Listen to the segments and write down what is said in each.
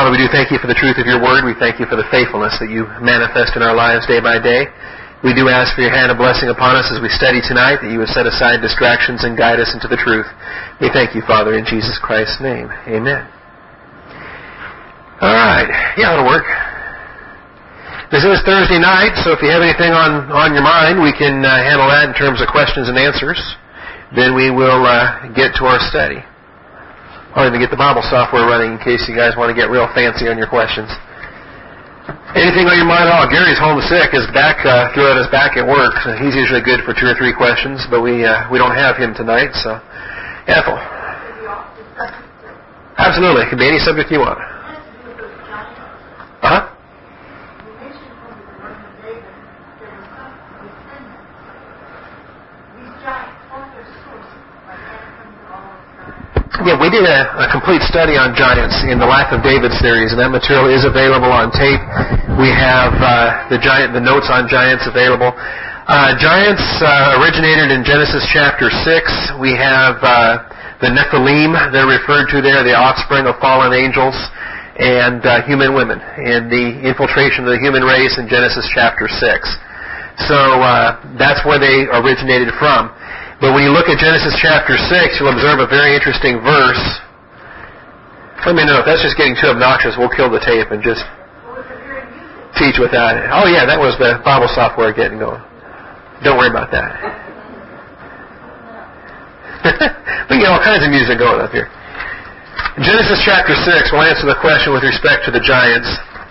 Father, we do thank you for the truth of your word. We thank you for the faithfulness that you manifest in our lives day by day. We do ask for your hand of blessing upon us as we study tonight, that you would set aside distractions and guide us into the truth. We thank you, Father, in Jesus Christ's name. Amen. All right. Yeah, it'll work. This is Thursday night, so if you have anything on your mind, we can handle that in terms of questions and answers. Then we will get to our study. I'll even get the Bible software running in case you guys want to get real fancy on your questions. Anything on your mind at all? Gary's home sick. His back threw out his back at work. So he's usually good for 2 or 3 questions, but we don't have him tonight. So, Ethel. Absolutely. It can be any subject you want. Uh-huh. Yeah, we did a complete study on giants in the Life of David series, and that material is available on tape. We have the notes on giants available. Giants originated in Genesis chapter 6. We have the Nephilim, they're referred to there, the offspring of fallen angels, and human women, and the infiltration of the human race in Genesis chapter 6. So that's where they originated from. But when you look at Genesis chapter 6, you'll observe a very interesting verse. Let me know if that's just getting too obnoxious. We'll kill the tape and just teach without it. Oh, yeah, that was the Bible software getting going. Don't worry about that. We get all kinds of music going up here. In Genesis chapter 6, we'll answer the question with respect to the giants.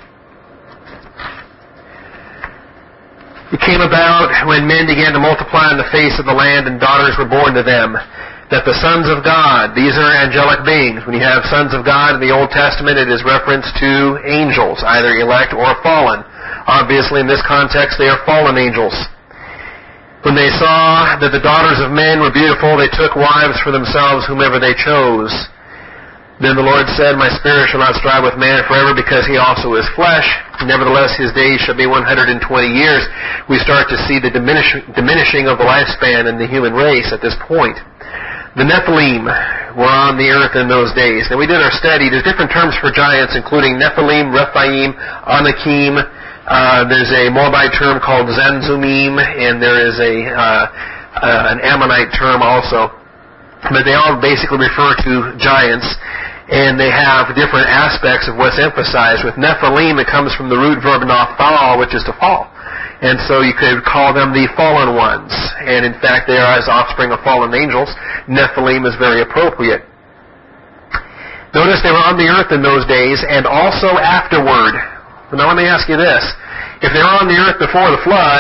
It came about when men began to multiply on the face of the land and daughters were born to them, that the sons of God, these are angelic beings. When you have sons of God in the Old Testament, it is reference to angels, either elect or fallen. Obviously, in this context, they are fallen angels. When they saw that the daughters of men were beautiful, they took wives for themselves whomever they chose. Then the Lord said, My spirit shall not strive with man forever, because he also is flesh. Nevertheless, his days shall be 120 years. We start to see the diminishing of the lifespan in the human race at this point. The Nephilim were on the earth in those days. Now, we did our study. There's different terms for giants, including Nephilim, Rephaim, Anakim. There's a Moabite term called Zanzumim, and there is an Ammonite term also. But they all basically refer to giants, and they have different aspects of what's emphasized. With Nephilim, it comes from the root verb naphal, which is to fall. And so you could call them the fallen ones. And in fact, they are as offspring of fallen angels. Nephilim is very appropriate. Notice they were on the earth in those days, and also afterward. Now let me ask you this. If they were on the earth before the flood,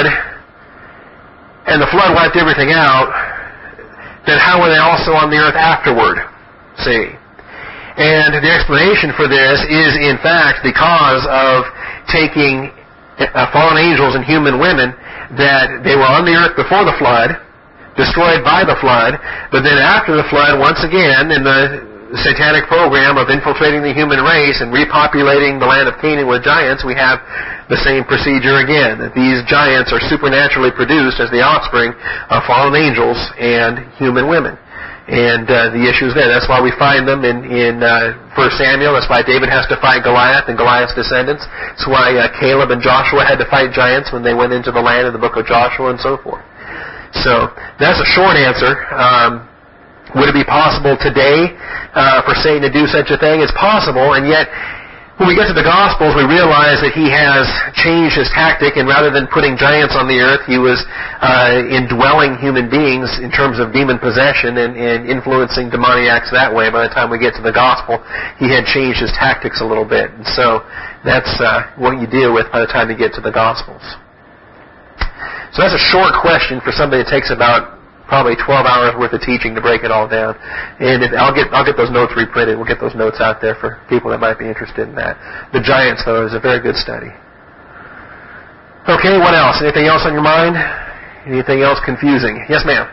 and the flood wiped everything out, then how were they also on the earth afterward? See? And the explanation for this is, in fact, because of taking fallen angels and human women, that they were on the earth before the flood, destroyed by the flood, but then after the flood, once again, in the satanic program of infiltrating the human race and repopulating the land of Canaan with giants, we have the same procedure again, that these giants are supernaturally produced as the offspring of fallen angels and human women. And the issue is there. That's why we find them in 1 Samuel. That's why David has to fight Goliath and Goliath's descendants. That's why Caleb and Joshua had to fight giants when they went into the land in the book of Joshua and so forth. So that's a short answer. Would it be possible today for Satan to do such a thing? It's possible, and yet when we get to the Gospels, we realize that he has changed his tactic, and rather than putting giants on the earth, he was indwelling human beings in terms of demon possession and influencing demoniacs that way. By the time we get to the Gospel, he had changed his tactics a little bit. And so that's what you deal with by the time you get to the Gospels. So that's a short question for somebody that takes about probably 12 hours worth of teaching to break it all down. And I'll get those notes reprinted. We'll get those notes out there for people that might be interested in that. The giants, though, is a very good study. Okay, what else? Anything else on your mind? Anything else confusing? Yes, ma'am.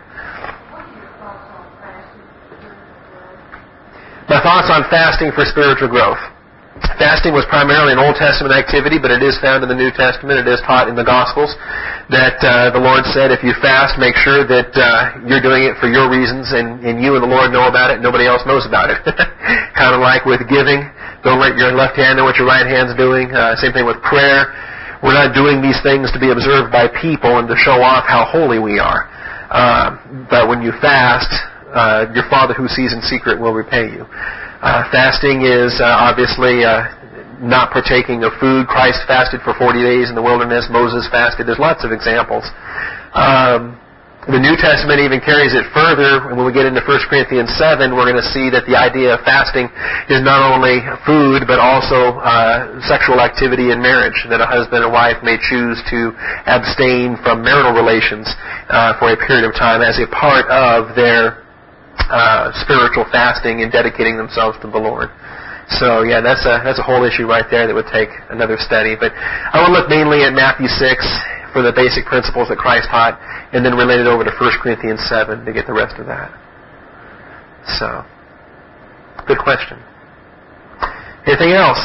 My thoughts on fasting for spiritual growth. Fasting was primarily an Old Testament activity, but it is found in the New Testament. It is taught in the Gospels that the Lord said, if you fast, make sure that you're doing it for your reasons, and you and the Lord know about it, nobody else knows about it. Kind of like with giving. Don't let your left hand know what your right hand's doing. Same thing with prayer. We're not doing these things to be observed by people and to show off how holy we are. But when you fast, your Father who sees in secret will repay you. Fasting is obviously not partaking of food. Christ fasted for 40 days in the wilderness. Moses fasted. There's lots of examples. The New Testament even carries it further, and when we get into 1 Corinthians 7, we're going to see that the idea of fasting is not only food, but also sexual activity in marriage, that a husband and wife may choose to abstain from marital relations for a period of time as a part of their spiritual fasting and dedicating themselves to the Lord. So, yeah, that's a whole issue right there that would take another study. But I will look mainly at Matthew 6 for the basic principles that Christ taught, and then relate it over to 1 Corinthians 7 to get the rest of that. So, good question. Anything else?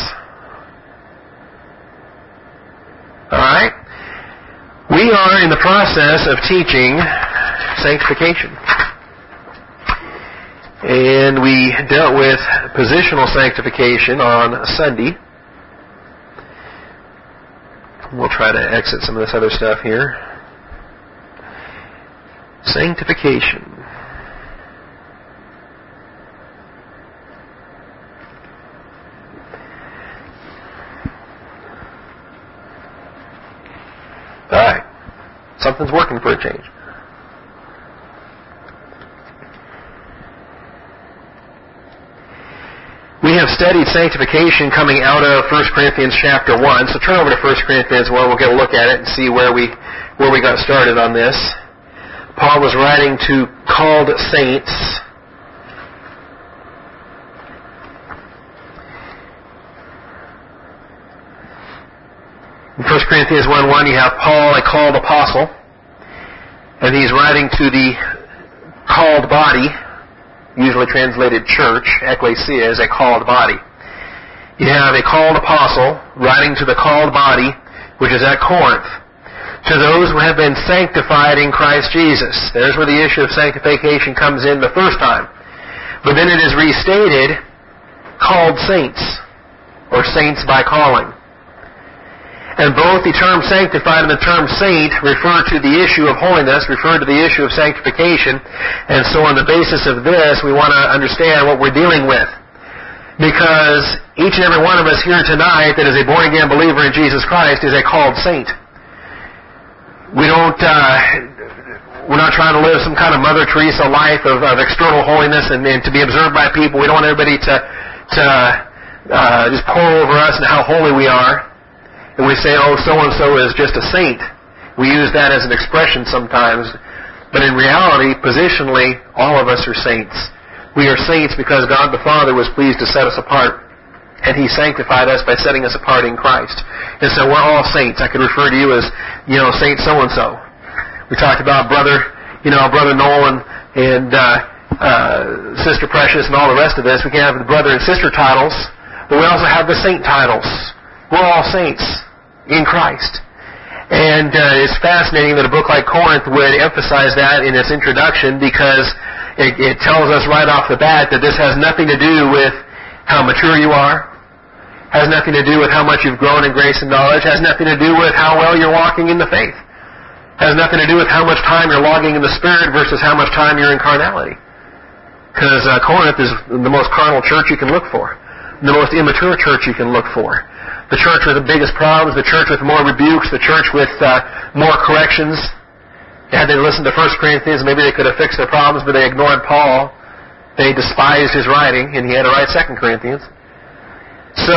All right. We are in the process of teaching sanctification. And we dealt with positional sanctification on Sunday. We'll try to exit some of this other stuff here. Sanctification. All right. Something's working for a change. We have studied sanctification coming out of 1 Corinthians chapter 1. So turn over to 1 Corinthians 1. We'll get a look at it and see where we got started on this. Paul was writing to called saints. In 1 Corinthians 1:1, you have Paul, a called apostle, and he's writing to the called body, usually translated church. Ecclesia is a called body. You have a called apostle writing to the called body, which is at Corinth, to those who have been sanctified in Christ Jesus. There's where the issue of sanctification comes in the first time. But then it is restated, called saints, or saints by calling. And both the term sanctified and the term saint refer to the issue of holiness, refer to the issue of sanctification. And so on the basis of this, we want to understand what we're dealing with. Because each and every one of us here tonight that is a born-again believer in Jesus Christ is a called saint. We're not trying to live some kind of Mother Teresa life of external holiness and to be observed by people. We don't want everybody to just pour over us and how holy we are. And we say, oh, so-and-so is just a saint. We use that as an expression sometimes. But in reality, positionally, all of us are saints. We are saints because God the Father was pleased to set us apart. And He sanctified us by setting us apart in Christ. And so we're all saints. I could refer to you as, Saint so-and-so. We talked about Brother Nolan and Sister Precious and all the rest of this. We can have the brother and sister titles, but we also have the saint titles. We're all saints in Christ. And it's fascinating that a book like Corinth would emphasize that in its introduction, because it tells us right off the bat that this has nothing to do with how mature you are, has nothing to do with how much you've grown in grace and knowledge, has nothing to do with how well you're walking in the faith, has nothing to do with how much time you're logging in the Spirit versus how much time you're in carnality. Because Corinth is the most carnal church you can look for, the most immature church you can look for. The church with the biggest problems, the church with more rebukes, the church with more corrections. Had they listened to 1 Corinthians, maybe they could have fixed their problems, but they ignored Paul. They despised his writing, and he had to write 2 Corinthians. So,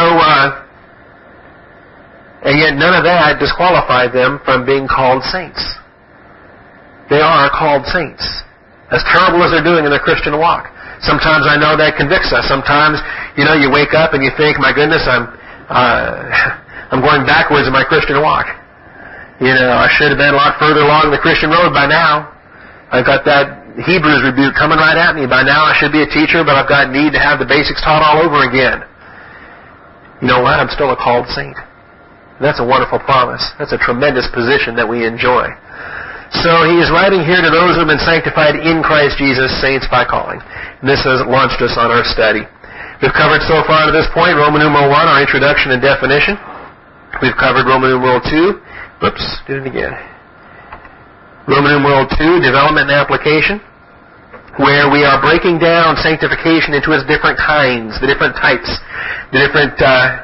and yet none of that disqualified them from being called saints. They are called saints. As terrible as they're doing in their Christian walk. Sometimes I know that convicts us. Sometimes, you wake up and you think, my goodness, I'm going backwards in my Christian walk. I should have been a lot further along the Christian road by now. I've got that Hebrews rebuke coming right at me. By now I should be a teacher, but I've got need to have the basics taught all over again. You know what? I'm still a called saint. That's a wonderful promise. That's a tremendous position that we enjoy. So he is writing here to those who have been sanctified in Christ Jesus, saints by calling. And this has launched us on our study. We've covered so far to this point Roman numeral 1, our introduction and definition. We've covered Roman numeral 2. Whoops, did it again. Roman numeral 2, development and application, where we are breaking down sanctification into its different kinds, the different types, the different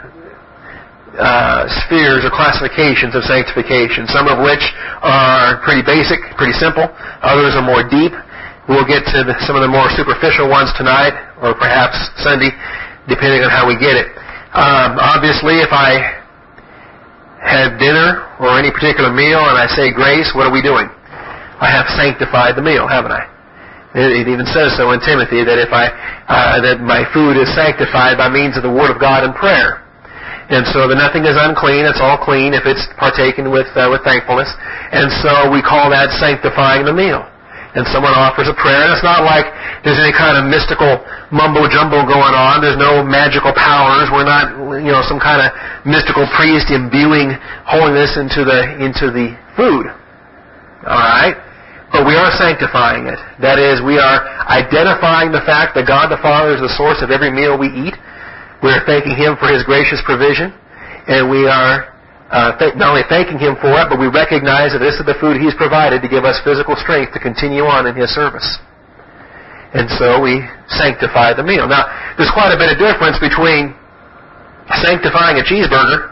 spheres or classifications of sanctification, some of which are pretty basic, pretty simple. Others are more deep. We'll get to some of the more superficial ones tonight, or perhaps Sunday, depending on how we get it. Obviously, if I have dinner or any particular meal and I say grace, what are we doing? I have sanctified the meal, haven't I? It even says so in Timothy that if that my food is sanctified by means of the Word of God and prayer. And so that nothing is unclean, it's all clean if it's partaken with thankfulness. And so we call that sanctifying the meal. And someone offers a prayer, and it's not like there's any kind of mystical mumbo-jumbo going on. There's no magical powers. We're not, some kind of mystical priest imbuing holiness into the food. All right? But we are sanctifying it. That is, we are identifying the fact that God the Father is the source of every meal we eat. We are thanking Him for His gracious provision. And we are not only thanking Him for it, but we recognize that this is the food He's provided to give us physical strength to continue on in His service. And so we sanctify the meal. Now, there's quite a bit of difference between sanctifying a cheeseburger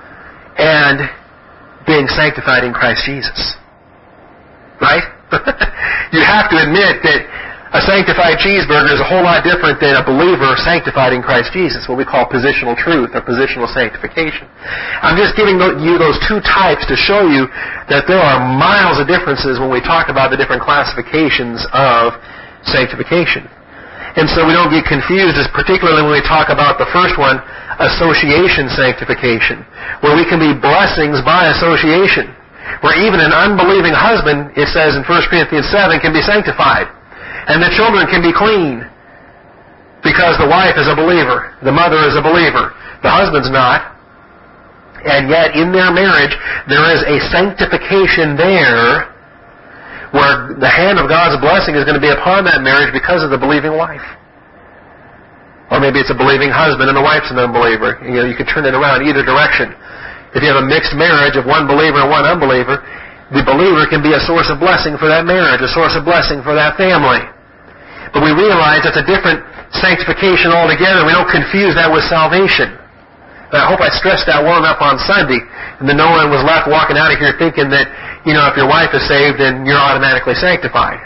and being sanctified in Christ Jesus. Right? You have to admit that a sanctified cheeseburger is a whole lot different than a believer sanctified in Christ Jesus, what we call positional truth or positional sanctification. I'm just giving you those two types to show you that there are miles of differences when we talk about the different classifications of sanctification. And so we don't get confused, as particularly when we talk about the first one, association sanctification, where we can be blessings by association, where even an unbelieving husband, it says in 1 Corinthians 7, can be sanctified. And the children can be clean because the wife is a believer, the mother is a believer, the husband's not. And yet in their marriage there is a sanctification there where the hand of God's blessing is going to be upon that marriage because of the believing wife. Or maybe it's a believing husband and the wife's an unbeliever. You could turn it around either direction. If you have a mixed marriage of one believer and one unbeliever, the believer can be a source of blessing for that marriage, a source of blessing for that family. But we realize that's a different sanctification altogether. We don't confuse that with salvation. And I hope I stressed that well enough on Sunday, and that no one was left walking out of here thinking that, if your wife is saved, then you're automatically sanctified.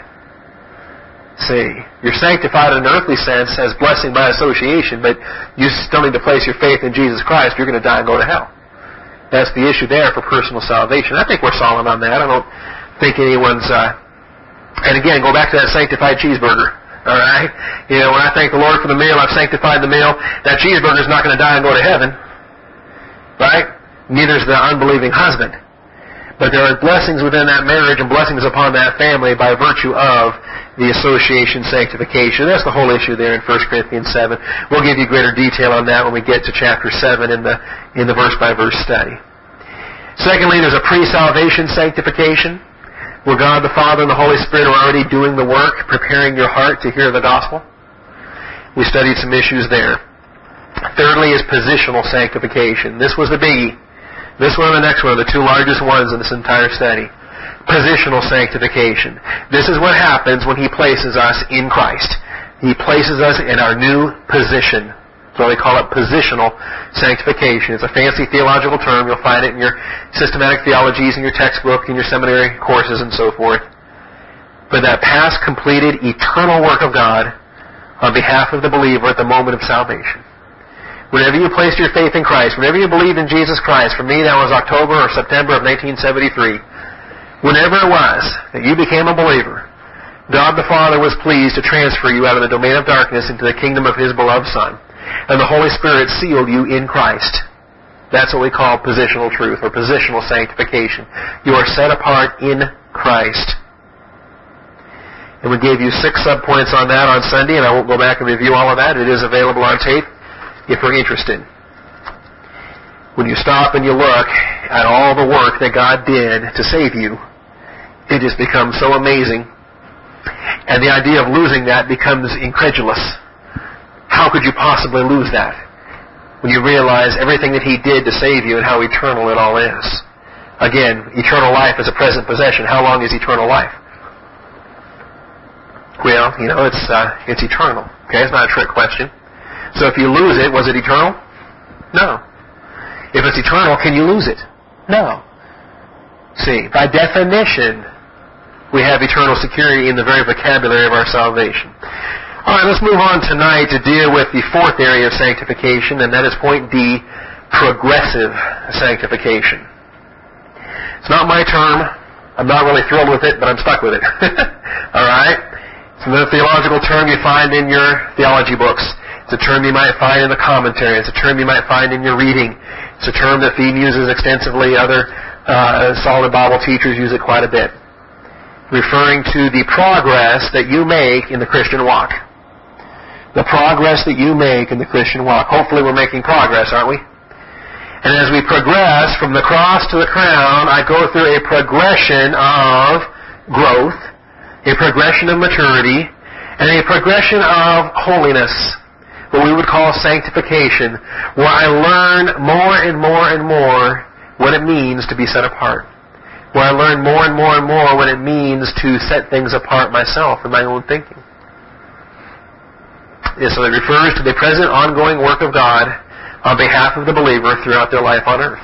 See, you're sanctified in an earthly sense as blessing by association, but you still need to place your faith in Jesus Christ. You're going to die and go to hell. That's the issue there for personal salvation. I think we're solid on that. I don't think anyone's... And again, go back to that sanctified cheeseburger. All right? When I thank the Lord for the meal, I've sanctified the meal. That cheeseburger's not going to die and go to heaven. Right? Neither is the unbelieving husband. But there are blessings within that marriage and blessings upon that family by virtue of the association sanctification. That's the whole issue there in 1 Corinthians 7. We'll give you greater detail on that when we get to chapter 7 in the verse-by-verse study. Secondly, there's a pre-salvation sanctification, where God the Father and the Holy Spirit are already doing the work, preparing your heart to hear the gospel. We studied some issues there. Thirdly is positional sanctification. This was the biggie. This one and the next one are the two largest ones in this entire study. Positional sanctification. This is what happens when He places us in Christ. He places us in our new position. So they call it positional sanctification. It's a fancy theological term. You'll find it in your systematic theologies, in your textbook, in your seminary courses, and so forth. But that past, completed, eternal work of God on behalf of the believer at the moment of salvation. Whenever you placed your faith in Christ, whenever you believed in Jesus Christ, for me that was October or September of 1973, whenever it was that you became a believer, God the Father was pleased to transfer you out of the domain of darkness into the kingdom of His beloved Son. And the Holy Spirit sealed you in Christ. That's what we call positional truth or positional sanctification. You are set apart in Christ. And we gave you 6 subpoints on that on Sunday, and I won't go back and review all of that. It is available on tape if you're interested. When you stop and you look at all the work that God did to save you, it just becomes so amazing. And the idea of losing that becomes incredulous. how could you possibly lose that when you realize everything that He did to save you and how eternal it all is? Again, eternal life is a present possession. How long is eternal life? Well, it's eternal. Okay, it's not a trick question. So if you lose it, was it eternal? No. If it's eternal, can you lose it? No. See, by definition, we have eternal security in the very vocabulary of our salvation. All right, let's move on tonight to deal with the fourth area of sanctification, and that is point D, progressive sanctification. It's not my term. I'm not really thrilled with it, but I'm stuck with it. All right? It's another theological term you find in your theology books. It's a term you might find in the commentary. It's a term you might find in your reading. It's a term that Theme uses extensively. Other solid Bible teachers use it quite a bit, referring to the progress that you make in the Christian walk. The progress that you make in the Christian walk. Hopefully we're making progress, aren't we? And as we progress from the cross to the crown, I go through a progression of growth, a progression of maturity, and a progression of holiness, what we would call sanctification, where I learn more and more and more what it means to be set apart, where I learn more and more and more what it means to set things apart myself in my own thinking. So it refers to the present ongoing work of God on behalf of the believer throughout their life on earth.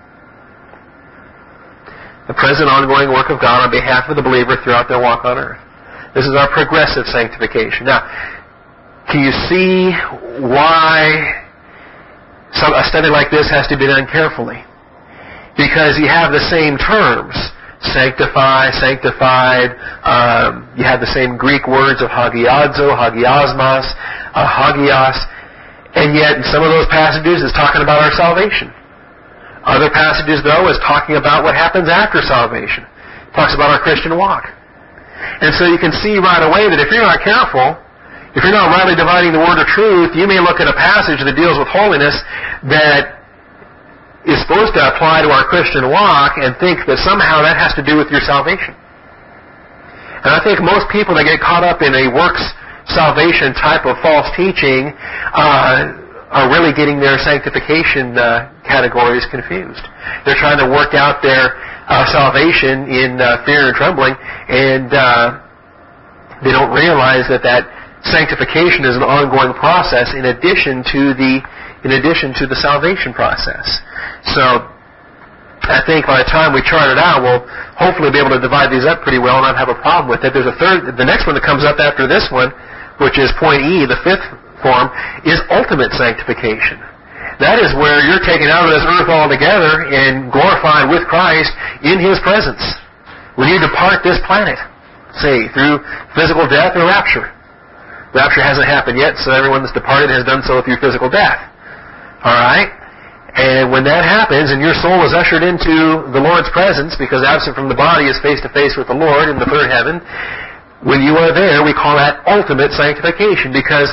The present ongoing work of God on behalf of the believer throughout their walk on earth. This is our progressive sanctification. Now, can you see why a study like this has to be done carefully? Because you have the same terms. Sanctify, sanctified. You have the same Greek words of hagiadzo, hagiasmos, hagios. And yet, in some of those passages, it's talking about our salvation. Other passages, though, is talking about what happens after salvation. It talks about our Christian walk. And so you can see right away that if you're not careful, if you're not rightly dividing the word of truth, you may look at a passage that deals with holiness that is supposed to apply to our Christian walk and think that somehow that has to do with your salvation. And I think most people that get caught up in a works salvation type of false teaching are really getting their sanctification categories confused. They're trying to work out their salvation in fear and trembling, and they don't realize that sanctification is an ongoing process in addition to the salvation process. So I think by the time we chart it out, we'll hopefully be able to divide these up pretty well and not have a problem with it. There's the next one that comes up after this one, which is point E, the fifth form, is ultimate sanctification. That is where you're taken out of this earth altogether and glorified with Christ in His presence. When you depart this planet, say, through physical death or rapture. Rapture hasn't happened yet, so everyone that's departed has done so through physical death. All right? And when that happens and your soul is ushered into the Lord's presence, because absent from the body is face to face with the Lord in the third heaven, when you are there, we call that ultimate sanctification, because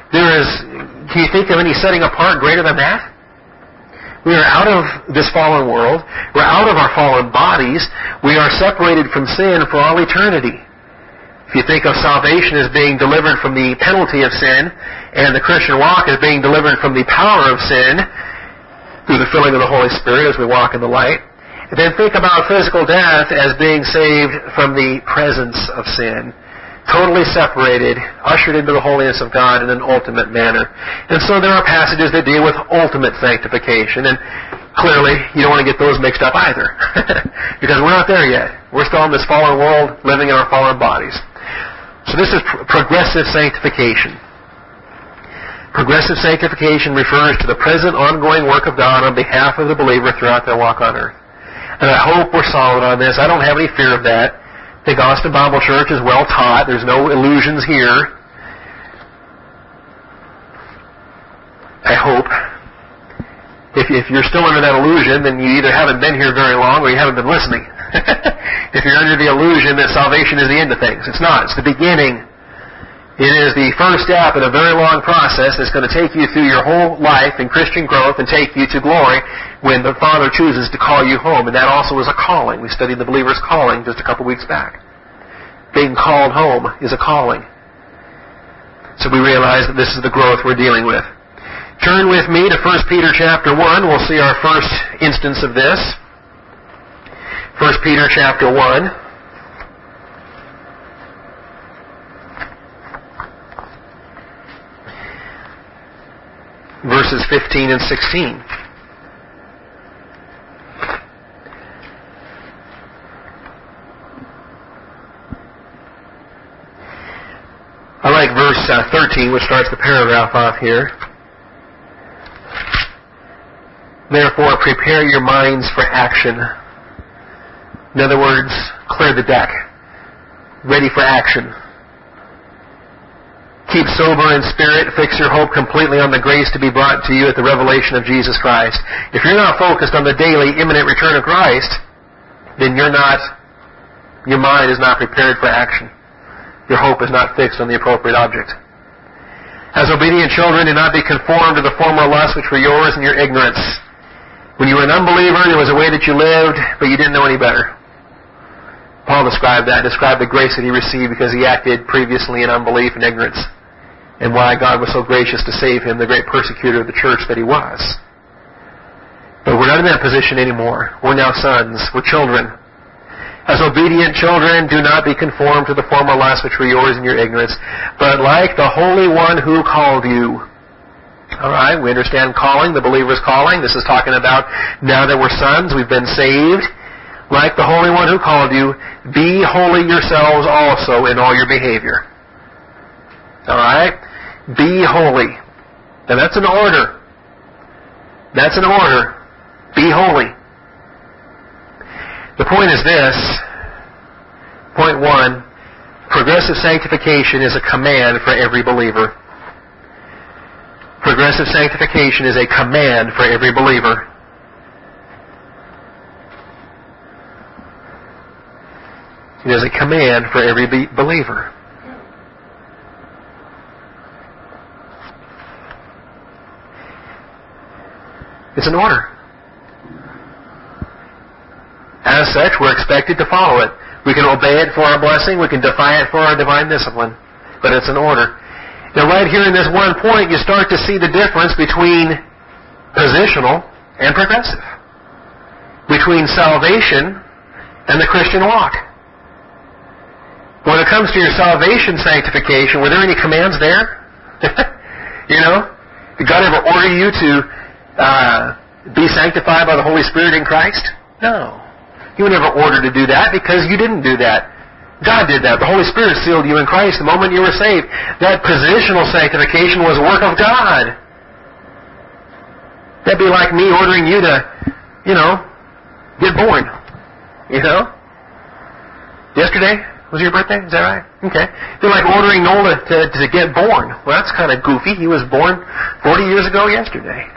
can you think of any setting apart greater than that? We are out of this fallen world. We're out of our fallen bodies. We are separated from sin for all eternity. If you think of salvation as being delivered from the penalty of sin, and the Christian walk as being delivered from the power of sin through the filling of the Holy Spirit as we walk in the light, and then think about physical death as being saved from the presence of sin, totally separated, ushered into the holiness of God in an ultimate manner. And so there are passages that deal with ultimate sanctification, and clearly you don't want to get those mixed up either, because we're not there yet. We're still in this fallen world, living in our fallen bodies. So this is progressive sanctification. Progressive sanctification refers to the present ongoing work of God on behalf of the believer throughout their walk on earth. And I hope we're solid on this. I don't have any fear of that. I think Austin Bible Church is well taught. There's no illusions here. I hope. If you're still under that illusion, then you either haven't been here very long or you haven't been listening. If you're under the illusion that salvation is the end of things, it's not. It's the beginning. It is the first step in a very long process that's going to take you through your whole life in Christian growth and take you to glory when the Father chooses to call you home. And that also is a calling. We studied the believer's calling just a couple weeks back. Being called home is a calling. So we realize that this is the growth we're dealing with. Turn with me to 1 Peter chapter 1. We'll see our first instance of this. 1 Peter chapter 1. Verses 15 and 16. I like verse 13, which starts the paragraph off here. Therefore, prepare your minds for action. In other words, clear the deck. Ready for action. Keep sober in spirit. Fix your hope completely on the grace to be brought to you at the revelation of Jesus Christ. If you're not focused on the daily, imminent return of Christ, then your mind is not prepared for action. Your hope is not fixed on the appropriate object. As obedient children, do not be conformed to the former lusts which were yours in your ignorance. When you were an unbeliever, there was a way that you lived, but you didn't know any better. Paul described the grace that he received because he acted previously in unbelief and ignorance, and why God was so gracious to save him, the great persecutor of the church that he was. But we're not in that position anymore. We're now sons. We're children. As obedient children, do not be conformed to the former lusts which were yours in your ignorance, but like the Holy One who called you. All right, we understand calling, the believer's calling. This is talking about now that we're sons, we've been saved. Like the Holy One who called you, be holy yourselves also in all your behavior. All right? Be holy. Now that's an order. That's an order. Be holy. The point is this. Point 1, progressive sanctification is a command for every believer. Progressive sanctification is a command for every believer. It is a command for every believer. It's an order. As such, we're expected to follow it. We can obey it for our blessing. We can defy it for our divine discipline. But it's an order. Now, right here in this one point, you start to see the difference between positional and progressive. Between salvation and the Christian walk. When it comes to your salvation sanctification, were there any commands there? You know? Did God ever order you to be sanctified by the Holy Spirit in Christ? No. He was never ordered to do that because you didn't do that. God did that. The Holy Spirit sealed you in Christ the moment you were saved. That positional sanctification was a work of God. That'd be like me ordering you to, get born. Yesterday was your birthday? Is that right? Okay. It'd be like ordering Nola to get born. Well, that's kind of goofy. He was born 40 years ago yesterday.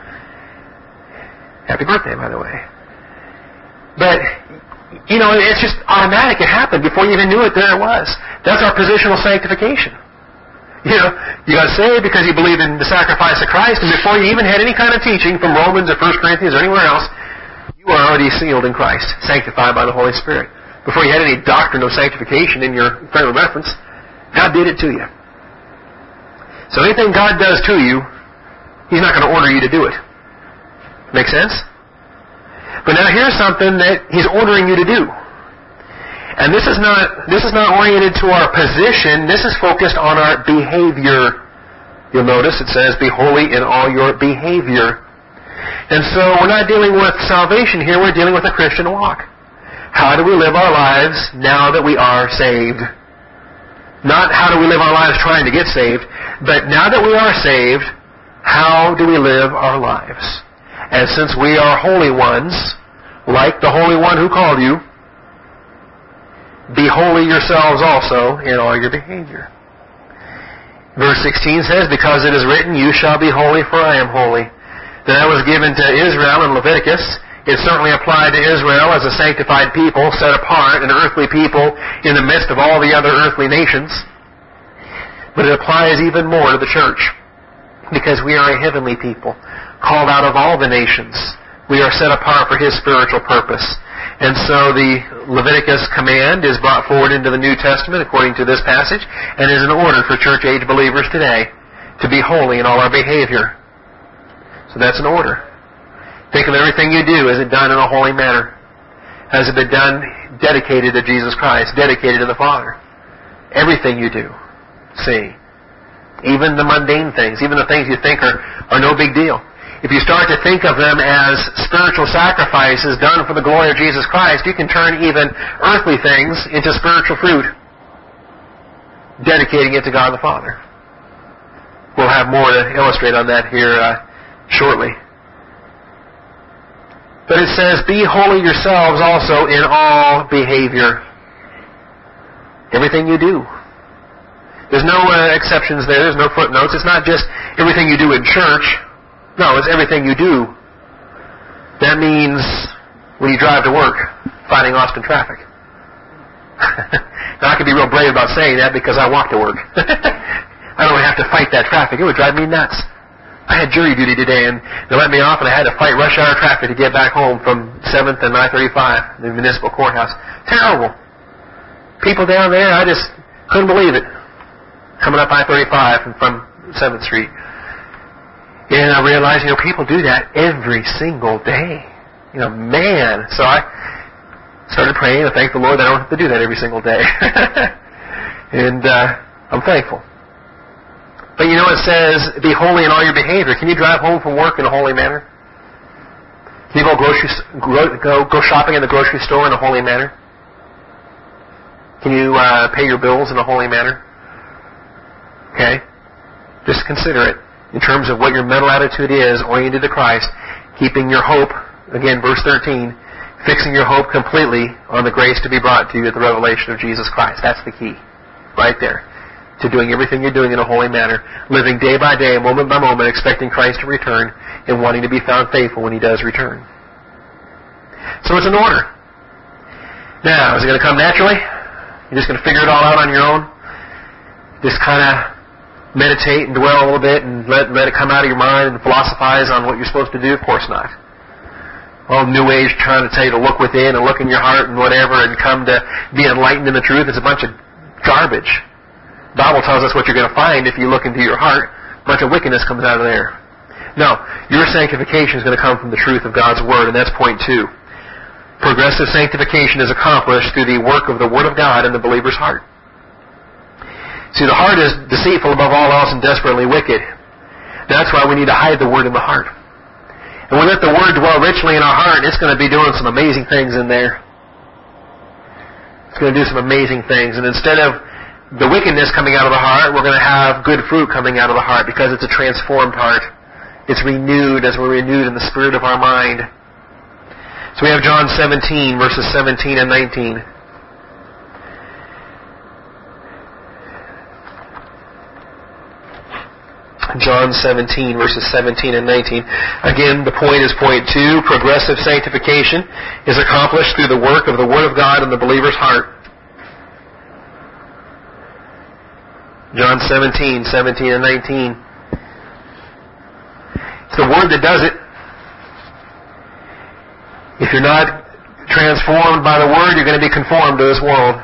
Happy birthday, by the way. But, it's just automatic. It happened. Before you even knew it, there it was. That's our positional sanctification. You got saved because you believed in the sacrifice of Christ, and before you even had any kind of teaching from Romans or 1 Corinthians or anywhere else, you were already sealed in Christ, sanctified by the Holy Spirit. Before you had any doctrine of sanctification in your frame of reference, God did it to you. So anything God does to you, He's not going to order you to do it. Make sense? But now here's something that He's ordering you to do. And this is not oriented to our position. This is focused on our behavior. You'll notice it says, be holy in all your behavior. And so we're not dealing with salvation here. We're dealing with a Christian walk. How do we live our lives now that we are saved? Not how do we live our lives trying to get saved, but now that we are saved, how do we live our lives? And since we are holy ones, like the Holy One who called you, be holy yourselves also in all your behavior. Verse 16 says, because it is written, you shall be holy, for I am holy. That was given to Israel in Leviticus. It certainly applied to Israel as a sanctified people, set apart, an earthly people in the midst of all the other earthly nations. But it applies even more to the church, because we are a heavenly people, called out of all the nations, We are set apart for His spiritual purpose. And so the Leviticus command is brought forward into the New Testament according to this passage and is an order for church-age believers today to be holy in all our behavior. So that's an order. Think of everything you do. Is it done in a holy manner? Has it been done dedicated to Jesus Christ, dedicated to the Father? Everything you do. See. Even the mundane things, even the things you think are no big deal. If you start to think of them as spiritual sacrifices done for the glory of Jesus Christ, you can turn even earthly things into spiritual fruit, dedicating it to God the Father. We'll have more to illustrate on that here shortly. But it says, be holy yourselves also in all behavior. Everything you do. There's no exceptions there. There's no footnotes. It's not just everything you do in church. No, it's everything you do. That means when you drive to work, fighting Austin traffic. Now, I can be real brave about saying that because I walk to work. I don't have to fight that traffic. It would drive me nuts. I had jury duty today, and they let me off, and I had to fight rush hour traffic to get back home from 7th and I-35, the municipal courthouse. Terrible. People down there, I just couldn't believe it. Coming up I-35 from 7th Street. And I realized, people do that every single day. Man. So I started praying and thanked the Lord that I don't have to do that every single day. And I'm thankful. But it says, be holy in all your behavior. Can you drive home from work in a holy manner? Can you go shopping in the grocery store in a holy manner? Can you pay your bills in a holy manner? Okay? Just consider it. In terms of what your mental attitude is, oriented to Christ, keeping your hope, again, verse 13, fixing your hope completely on the grace to be brought to you at the revelation of Jesus Christ. That's the key. Right there. To doing everything you're doing in a holy manner, living day by day, moment by moment, expecting Christ to return, and wanting to be found faithful when He does return. So it's an order. Now, is it going to come naturally? You're just going to figure it all out on your own? Just kind of meditate and dwell a little bit and let it come out of your mind and philosophize on what you're supposed to do? Of course not. All New Age trying to tell you to look within and look in your heart and whatever and come to be enlightened in the truth. It's a bunch of garbage. The Bible tells us what you're going to find if you look into your heart. A bunch of wickedness comes out of there. No, your sanctification is going to come from the truth of God's Word, and that's point 2. Progressive sanctification is accomplished through the work of the Word of God in the believer's heart. See, the heart is deceitful above all else and desperately wicked. That's why we need to hide the Word in the heart. And we let the Word dwell richly in our heart, it's going to be doing some amazing things in there. It's going to do some amazing things. And instead of the wickedness coming out of the heart, we're going to have good fruit coming out of the heart because it's a transformed heart. It's renewed as we're renewed in the spirit of our mind. So we have John 17, verses 17 and 19. John 17, verses 17 and 19. Again, the point is point 2. Progressive sanctification is accomplished through the work of the Word of God in the believer's heart. John 17, 17 and 19. It's the Word that does it. If you're not transformed by the Word, you're going to be conformed to this world.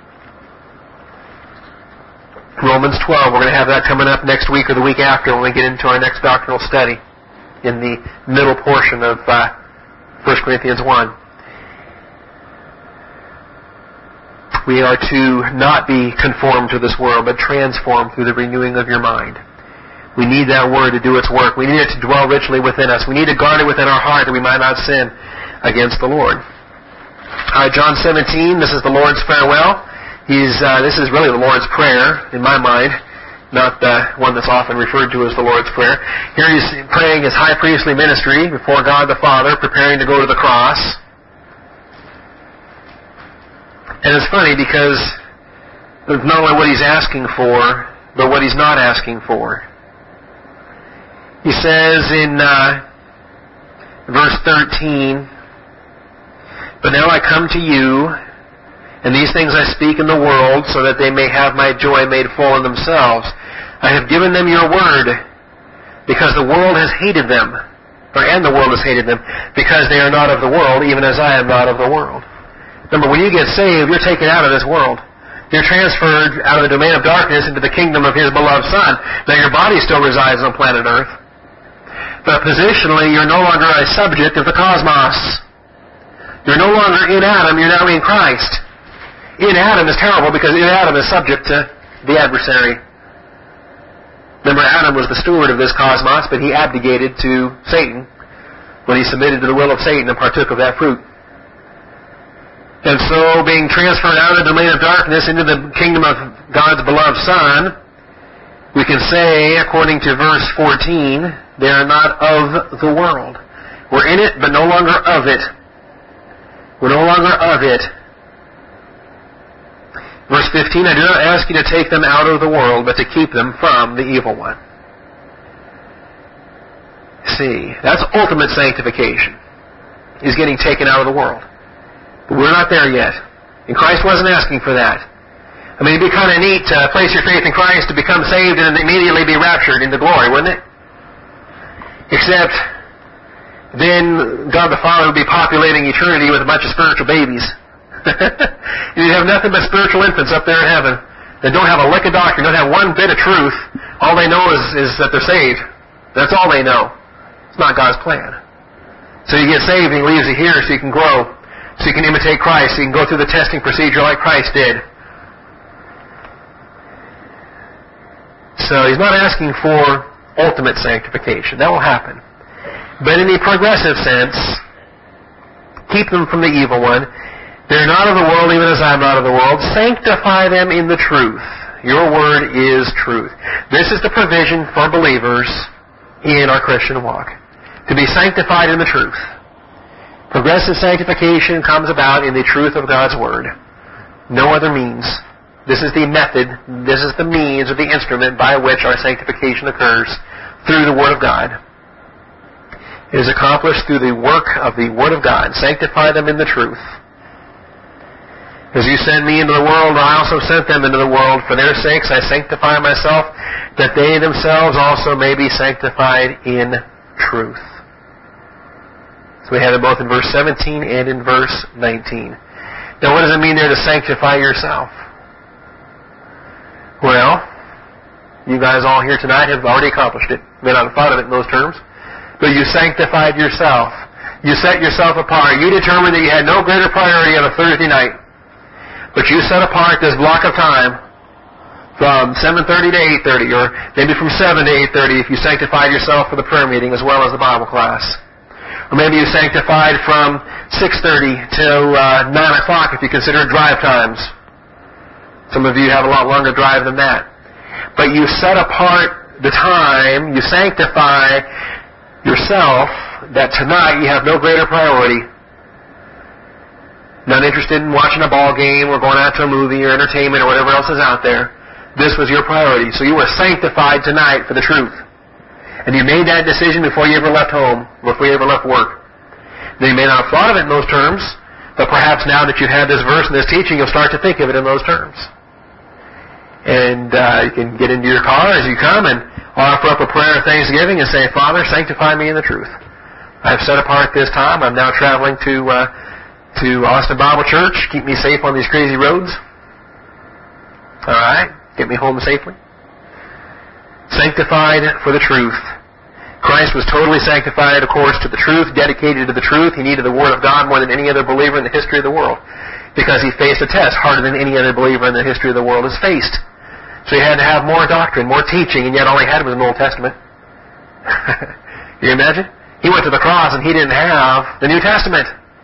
Romans 12, we're going to have that coming up next week or the week after when we get into our next doctrinal study in the middle portion of 1 Corinthians 1. We are to not be conformed to this world, but transformed through the renewing of your mind. We need that Word to do its work. We need it to dwell richly within us. We need to guard it within our heart that we might not sin against the Lord. All right, John 17, this is the Lord's farewell. This is really the Lord's Prayer, in my mind, not the one that's often referred to as the Lord's Prayer. Here he's praying his high priestly ministry before God the Father, preparing to go to the cross. And it's funny because there's not only what he's asking for, but what he's not asking for. He says in verse 13, "But now I come to you, and these things I speak in the world, so that they may have my joy made full in themselves. I have given them your word, because the world has hated them, and the world has hated them, because they are not of the world, even as I am not of the world. Remember, when you get saved, you're taken out of this world. You're transferred out of the domain of darkness into the kingdom of His beloved Son. Now, your body still resides on planet Earth, but positionally, you're no longer a subject of the cosmos. You're no longer in Adam, you're now in Christ. In Adam is terrible because in Adam is subject to the adversary. Remember, Adam was the steward of this cosmos, but he abdicated to Satan when he submitted to the will of Satan and partook of that fruit. And so, being transferred out of the domain of darkness into the kingdom of God's beloved Son, we can say, according to verse 14, they are not of the world. We're in it, but no longer of it. We're no longer of it. Verse 15, I do not ask you to take them out of the world, but to keep them from the evil one. See, that's ultimate sanctification, is getting taken out of the world. But we're not there yet. And Christ wasn't asking for that. I mean, it'd be kind of neat to place your faith in Christ, to become saved, and immediately be raptured into glory, wouldn't it? Except, then God the Father would be populating eternity with a bunch of spiritual babies. You have nothing but spiritual infants up there in heaven that don't have a lick of doctrine, don't have one bit of truth. All they know is that they're saved. That's all they know. It's not God's plan. So you get saved and He leaves you here so you can grow, so you can imitate Christ, so you can go through the testing procedure like Christ did. So He's not asking for ultimate sanctification. That will happen. But in the progressive sense, keep them from the evil one. They're not of the world, even as I am not of the world. Sanctify them in the truth. Your word is truth. This is the provision for believers in our Christian walk, to be sanctified in the truth. Progressive sanctification comes about in the truth of God's word. No other means. This is the method, this is the means or the instrument by which our sanctification occurs, through the word of God. It is accomplished through the work of the word of God. Sanctify them in the truth. As you send me into the world, I also sent them into the world. For their sakes I sanctify myself, that they themselves also may be sanctified in truth. So we have it both in verse 17 and in verse 19. Now what does it mean there to sanctify yourself? Well, you guys all here tonight have already accomplished it. May not have thought of it in those terms. But you sanctified yourself. You set yourself apart. You determined that you had no greater priority on a Thursday night. But you set apart this block of time from 7:30 to 8:30, or maybe from 7 to 8:30 if you sanctified yourself for the prayer meeting as well as the Bible class. Or maybe you sanctified from 6:30 to 9 o'clock if you consider drive times. Some of you have a lot longer drive than that. But you set apart the time, you sanctify yourself, that tonight you have no greater priority. Not interested in watching a ball game or going out to a movie or entertainment or whatever else is out there. This was your priority. So you were sanctified tonight for the truth. And you made that decision before you ever left home, before you ever left work. Now you may not have thought of it in those terms, but perhaps now that you've had this verse and this teaching, you'll start to think of it in those terms. And you can get into your car as you come and offer up a prayer of thanksgiving and say, Father, sanctify me in the truth. I've set apart this time. I'm now traveling to Austin Bible Church. Keep me safe on these crazy roads. All right. Get me home safely. Sanctified for the truth. Christ was totally sanctified, of course, to the truth, dedicated to the truth. He needed the Word of God more than any other believer in the history of the world, because he faced a test harder than any other believer in the history of the world has faced. So he had to have more doctrine, more teaching, and yet all he had was an Old Testament. Can you imagine? He went to the cross and he didn't have the New Testament.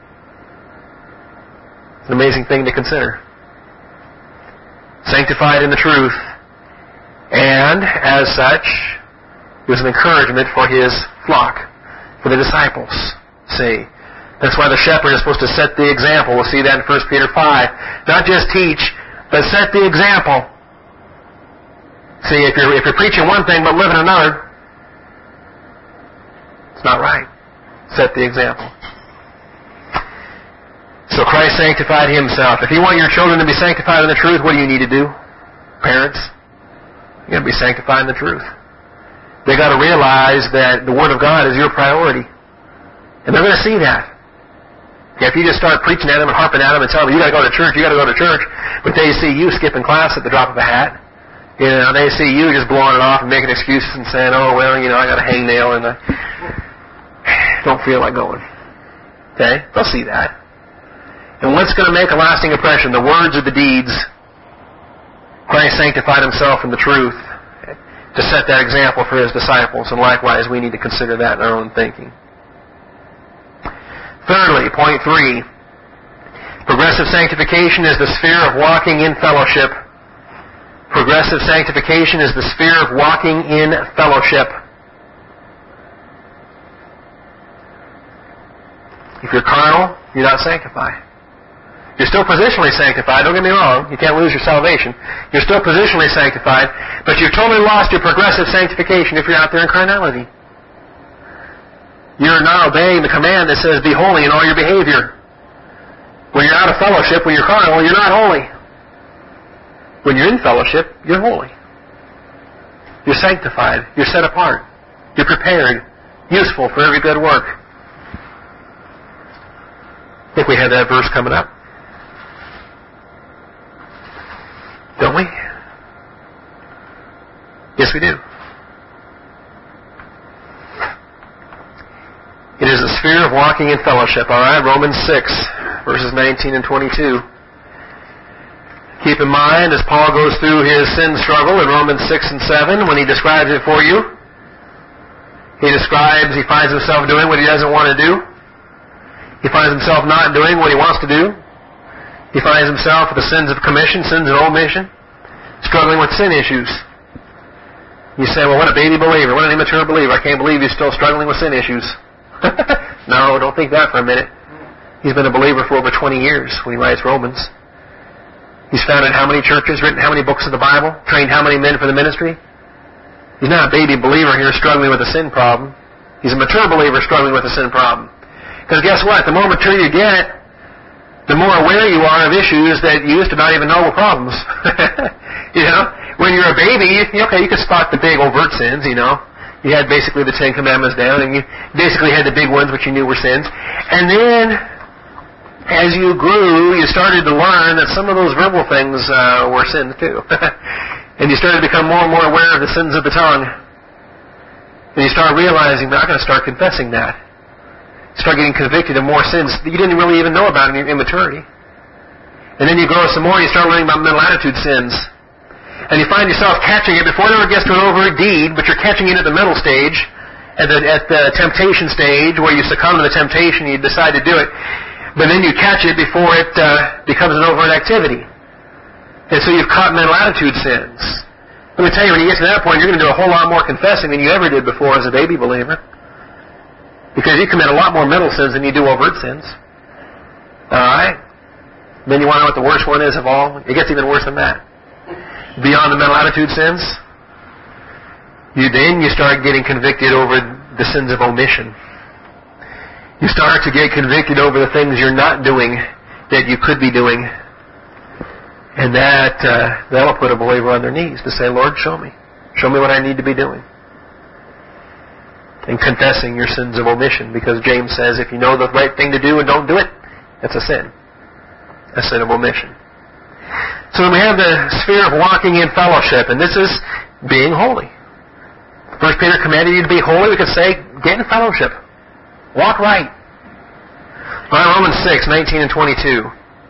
It's an amazing thing to consider. Sanctified in the truth. And, as such, it was an encouragement for his flock, for the disciples. See, that's why the shepherd is supposed to set the example. We'll see that in 1 Peter 5. Not just teach, but set the example. See, if you're preaching one thing but living another, it's not right. Set the example. So Christ sanctified himself. If you want your children to be sanctified in the truth, what do you need to do? Parents, you got to be sanctified in the truth. They got to realize that the Word of God is your priority. And they're going to see that. If you just start preaching at them and harping at them and telling them, you got to go to church, but they see you skipping class at the drop of a hat. They see you just blowing it off and making excuses and saying, oh, well, I got a hangnail and I don't feel like going. Okay? They'll see that. And what's going to make a lasting impression? The words or the deeds? Christ sanctified himself in the truth to set that example for his disciples, and likewise we need to consider that in our own thinking. Thirdly, point 3, progressive sanctification is the sphere of walking in fellowship. Progressive sanctification is the sphere of walking in fellowship. If you're carnal, you're not sanctified. You're still positionally sanctified, don't get me wrong. You can't lose your salvation. You're still positionally sanctified, but you've totally lost your progressive sanctification if you're out there in carnality. You're not obeying the command that says, be holy in all your behavior. When you're out of fellowship, when you're carnal, you're not holy. When you're in fellowship, you're holy. You're sanctified. You're set apart. You're prepared. Useful for every good work. I think we have that verse coming up. Don't we? Yes, we do. It is the sphere of walking in fellowship. All right, Romans 6, verses 19 and 22. Keep in mind, as Paul goes through his sin struggle in Romans 6 and 7, when he describes it for you, he finds himself doing what he doesn't want to do. He finds himself not doing what he wants to do. He finds himself with the sins of commission, sins of omission, struggling with sin issues. You say, well, what a baby believer, what an immature believer. I can't believe he's still struggling with sin issues. No, don't think that for a minute. He's been a believer for over 20 years when he writes Romans. He's founded how many churches, written how many books of the Bible, trained how many men for the ministry. He's not a baby believer here struggling with a sin problem. He's a mature believer struggling with a sin problem. Because guess what? The more mature you get, the more aware you are of issues that you used to not even know were problems. When you're a baby, you could spot the big overt sins, You had basically the Ten Commandments down, and you basically had the big ones which you knew were sins. And then, as you grew, you started to learn that some of those verbal things were sins too. And you started to become more and more aware of the sins of the tongue. And you start realizing, I'm going to start confessing that. Start getting convicted of more sins that you didn't really even know about in your immaturity. And then you grow some more, and you start learning about mental attitude sins. And you find yourself catching it before it ever gets to an overt deed, but you're catching it at the middle stage, at the temptation stage, where you succumb to the temptation and you decide to do it. But then you catch it before it becomes an overt activity. And so you've caught mental attitude sins. Let me tell you, when you get to that point, you're going to do a whole lot more confessing than you ever did before as a baby believer. Because you commit a lot more mental sins than you do overt sins. Alright? Then you want to know what the worst one is of all? It gets even worse than that. Beyond the mental attitude sins, you start getting convicted over the sins of omission. You start to get convicted over the things you're not doing that you could be doing. And that'll put a believer on their knees to say, Lord, show me. Show me what I need to be doing. And confessing your sins of omission, because James says if you know the right thing to do and don't do it, that's a sin. A sin of omission. So we have the sphere of walking in fellowship, and this is being holy. First Peter commanded you to be holy. We could say, get in fellowship. Walk right. All right, Romans 6, 19 and 22.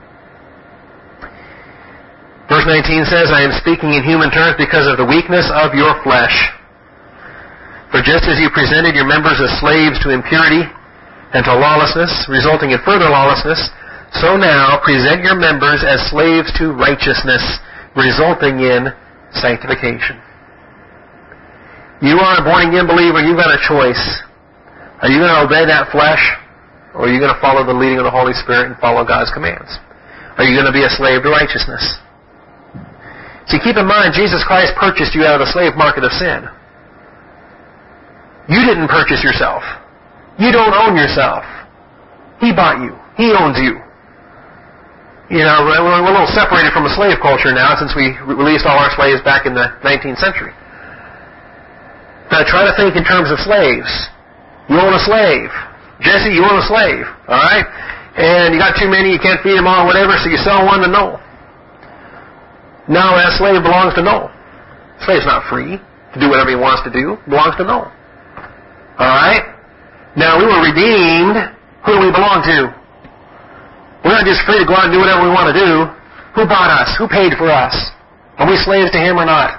Verse 19 says, I am speaking in human terms because of the weakness of your flesh. For just as you presented your members as slaves to impurity and to lawlessness, resulting in further lawlessness, so now present your members as slaves to righteousness, resulting in sanctification. You are a born-again believer, you've got a choice. Are you going to obey that flesh, or are you going to follow the leading of the Holy Spirit and follow God's commands? Are you going to be a slave to righteousness? See, keep in mind, Jesus Christ purchased you out of the slave market of sin. You didn't purchase yourself. You don't own yourself. He bought you. He owns you. We're a little separated from a slave culture now since we released all our slaves back in the 19th century. Now try to think in terms of slaves. You own a slave. Jesse, you own a slave, all right? And you got too many, you can't feed them all, whatever, so you sell one to Noel. Now that slave belongs to Noel. The slave's not free to do whatever he wants to do. It belongs to Noel. All right? Now, we were redeemed. Who do we belong to? We're not just free to go out and do whatever we want to do. Who bought us? Who paid for us? Are we slaves to him or not?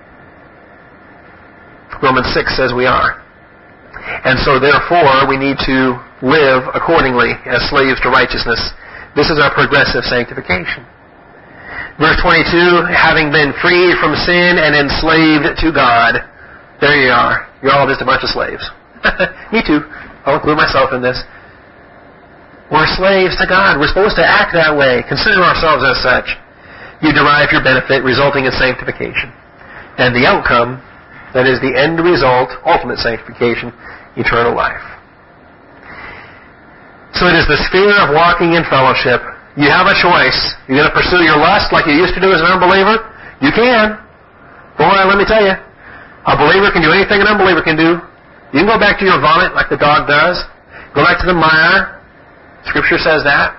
Romans 6 says we are. And so, therefore, we need to live accordingly as slaves to righteousness. This is our progressive sanctification. Verse 22, having been freed from sin and enslaved to God. There you are. You're all just a bunch of slaves. Me too. I'll include myself in this. We're slaves to God. We're supposed to act that way. Consider ourselves as such. You derive your benefit resulting in sanctification. And the outcome, that is the end result, ultimate sanctification, eternal life. So it is the sphere of walking in fellowship. You have a choice. You're going to pursue your lust like you used to do as an unbeliever? You can. Boy, let me tell you. A believer can do anything an unbeliever can do. You can go back to your vomit like the dog does. Go back to the mire. Scripture says that.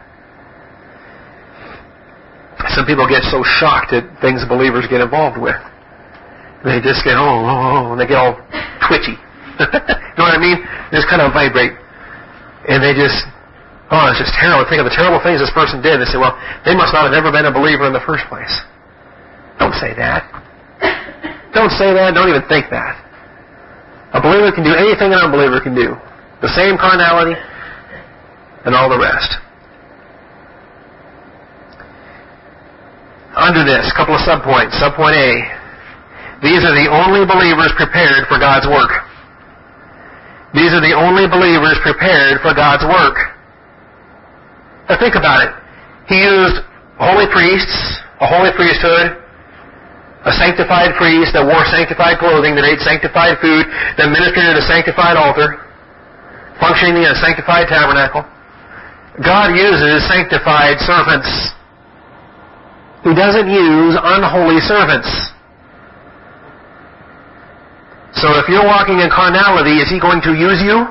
Some people get so shocked at things believers get involved with. They just get, and they get all twitchy. You know what I mean? They just kind of vibrate. And they just, it's just terrible. Think of the terrible things this person did. They say, well, they must not have ever been a believer in the first place. Don't say that. Don't say that. Don't even think that. A believer can do anything an unbeliever can do. The same carnality and all the rest. Under this, a couple of subpoints. Subpoint A. These are the only believers prepared for God's work. These are the only believers prepared for God's work. Now think about it. He used holy priests, a holy priesthood, a sanctified priest that wore sanctified clothing, that ate sanctified food, that ministered at a sanctified altar, functioning in a sanctified tabernacle. God uses sanctified servants. He doesn't use unholy servants. So if you're walking in carnality, is he going to use you?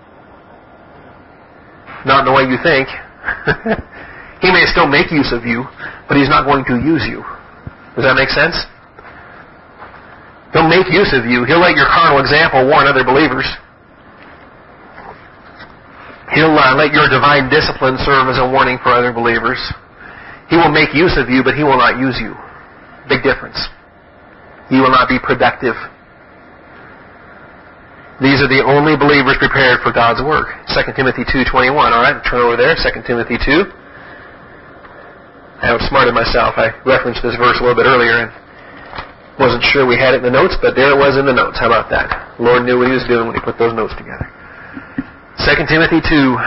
Not in the way you think. He may still make use of you, but he's not going to use you. Does that make sense? He'll make use of you. He'll let your carnal example warn other believers. He'll let your divine discipline serve as a warning for other believers. He will make use of you, but he will not use you. Big difference. You will not be productive. These are the only believers prepared for God's work. 2 Timothy 2:21. All right, turn over there. 2 Timothy 2. I outsmarted myself. I referenced this verse a little bit earlier and wasn't sure we had it in the notes, but there it was in the notes. How about that? The Lord knew what he was doing when he put those notes together. 2 Timothy 2.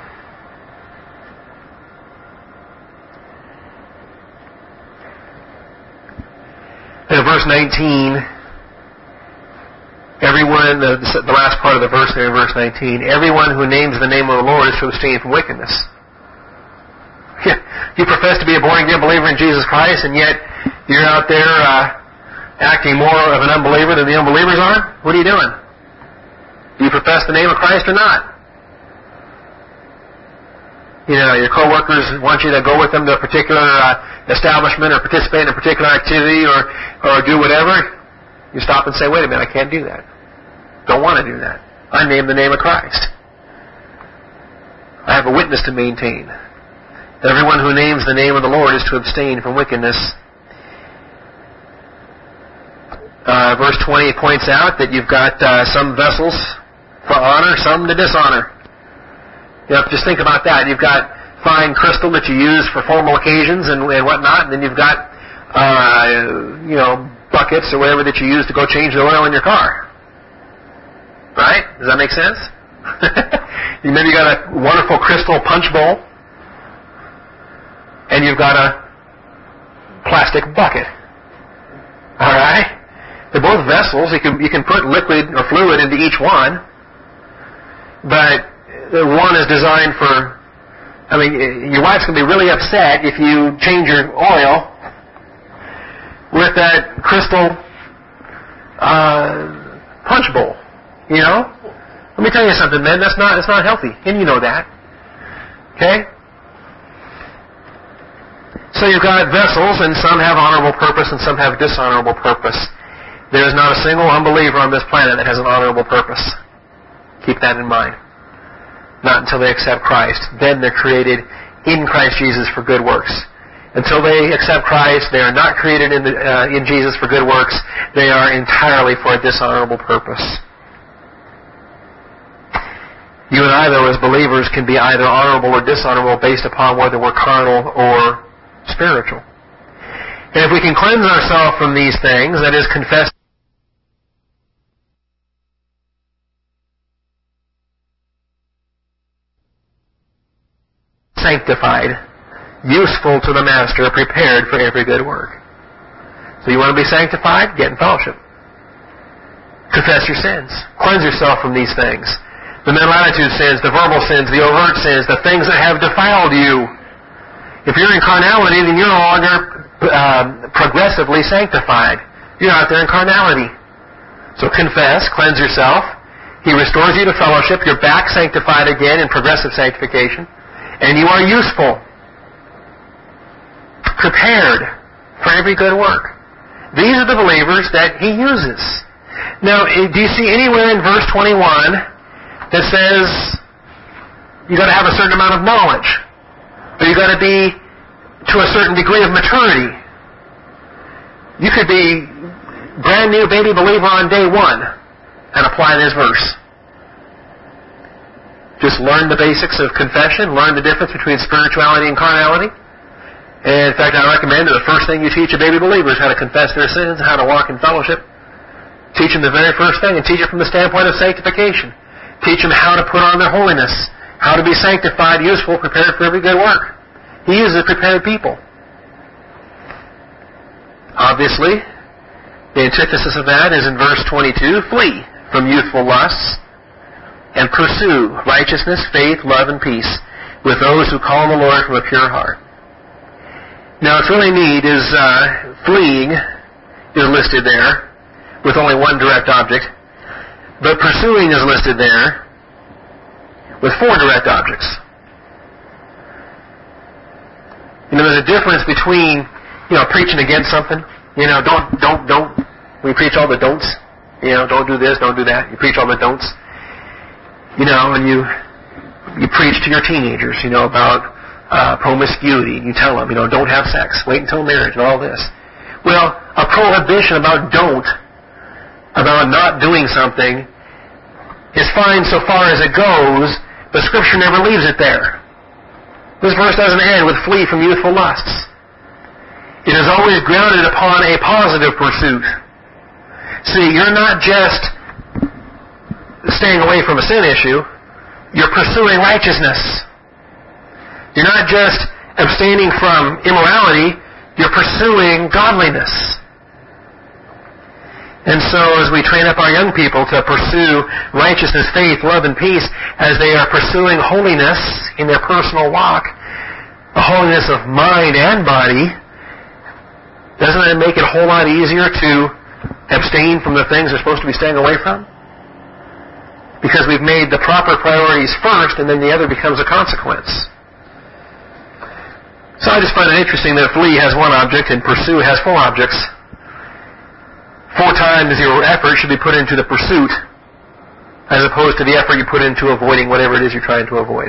In verse 19, everyone, the last part of the verse there in verse 19, everyone who names the name of the Lord is to abstain from wickedness. You profess to be a born-again believer in Jesus Christ, and yet you're out there acting more of an unbeliever than the unbelievers are? What are you doing? Do you profess the name of Christ or not? You know, your coworkers want you to go with them to a particular establishment or participate in a particular activity or do whatever. You stop and say, wait a minute, I can't do that. Don't want to do that. I name the name of Christ. I have a witness to maintain. Everyone who names the name of the Lord is to abstain from wickedness. Verse 20 points out that you've got some vessels for honor, some to dishonor. You know, just think about that. You've got fine crystal that you use for formal occasions and whatnot, and then you've got, buckets or whatever that you use to go change the oil in your car. Right? Does that make sense? Maybe you got a wonderful crystal punch bowl, and you've got a plastic bucket. All right? They're both vessels. You can put liquid or fluid into each one, but one is designed for, your wife's going to be really upset if you change your oil with that crystal punch bowl, Let me tell you something, men. It's not healthy, and you know that. Okay? So you've got vessels, and some have honorable purpose, and some have dishonorable purpose. There is not a single unbeliever on this planet that has an honorable purpose. Keep that in mind. Not until they accept Christ. Then they're created in Christ Jesus for good works. Until they accept Christ, they are not created in Jesus for good works. They are entirely for a dishonorable purpose. You and I, though, as believers, can be either honorable or dishonorable based upon whether we're carnal or spiritual. And if we can cleanse ourselves from these things, that is, confess, sanctified, useful to the master, prepared for every good work. So you want to be sanctified? Get in fellowship. Confess your sins. Cleanse yourself from these things. The mental attitude sins, the verbal sins, the overt sins, the things that have defiled you. If you're in carnality, then you're no longer progressively sanctified. You're out there in carnality. So confess, cleanse yourself. He restores you to fellowship. You're back sanctified again in progressive sanctification. And you are useful. Prepared for every good work. These are the believers that he uses. Now, do you see anywhere in verse 21 that says you got to have a certain amount of knowledge, or you got to be to a certain degree of maturity? You could be brand new baby believer on day one and apply this verse. Just learn the basics of confession, learn the difference between spirituality and carnality. And in fact, I recommend that the first thing you teach a baby believer is how to confess their sins and how to walk in fellowship. Teach them the very first thing, and teach it from the standpoint of sanctification. Teach them how to put on their holiness, how to be sanctified, useful, prepared for every good work. He uses prepared people. Obviously, the antithesis of that is in verse 22, flee from youthful lusts and pursue righteousness, faith, love, and peace with those who call on the Lord from a pure heart. Now, what's really neat is fleeing is listed there with only one direct object, but pursuing is listed there with 4 direct objects. You know, there's a difference between, preaching against something. Don't. We preach all the don'ts. Don't do this, don't do that. You preach all the don'ts. And you preach to your teenagers, about promiscuity. You tell them, don't have sex. Wait until marriage and all this. Well, a prohibition about not doing something is fine so far as it goes, but Scripture never leaves it there. This verse doesn't end with flee from youthful lusts. It is always grounded upon a positive pursuit. See, you're not just staying away from a sin issue, you're pursuing righteousness. You're not just abstaining from immorality, you're pursuing godliness. And so as we train up our young people to pursue righteousness, faith, love, and peace, as they are pursuing holiness in their personal walk, a holiness of mind and body, doesn't that make it a whole lot easier to abstain from the things they're supposed to be staying away from? Because we've made the proper priorities first, and then the other becomes a consequence. So I just find it interesting that flee has one object and pursue has 4 objects. 4 times your effort should be put into the pursuit as opposed to the effort you put into avoiding whatever it is you're trying to avoid.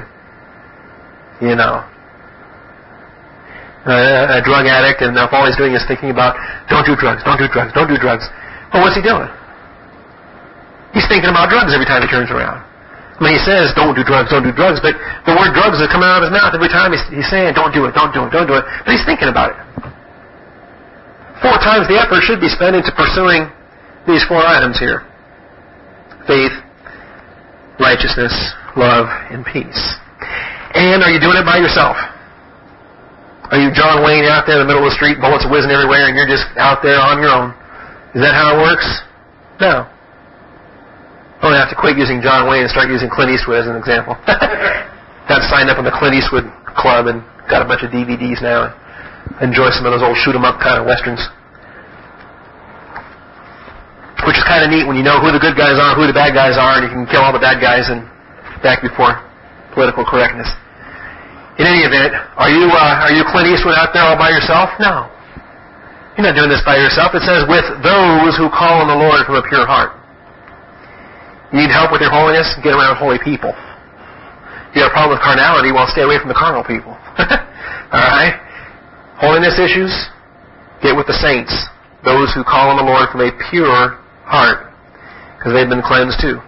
A drug addict, and if all he's doing is thinking about, don't do drugs, don't do drugs, don't do drugs. Well, what's he doing? He's thinking about drugs every time he turns around. I mean, he says, don't do drugs, but the word drugs is coming out of his mouth every time he's saying, don't do it, don't do it, don't do it. But he's thinking about it. 4 times the effort should be spent into pursuing these 4 items here. Faith, righteousness, love, and peace. And are you doing it by yourself? Are you John Wayne out there in the middle of the street, bullets are whizzing everywhere, and you're just out there on your own? Is that how it works? No. I'm going to have to quit using John Wayne and start using Clint Eastwood as an example. Got signed up in the Clint Eastwood Club and got a bunch of DVDs now. Enjoy some of those old shoot-'em-up kind of westerns. Which is kind kind of neat when you know who the good guys are, who the bad guys are, and you can kill all the bad guys and back before political correctness. In any event, are you Clint Eastwood out there all by yourself? No. You're not doing this by yourself. It says, with those who call on the Lord from a pure heart. You need help with your holiness? Get around holy people. You have a problem with carnality? Well, stay away from the carnal people. Alright? Holiness issues? Get with the saints. Those who call on the Lord from a pure heart. Because they've been cleansed too.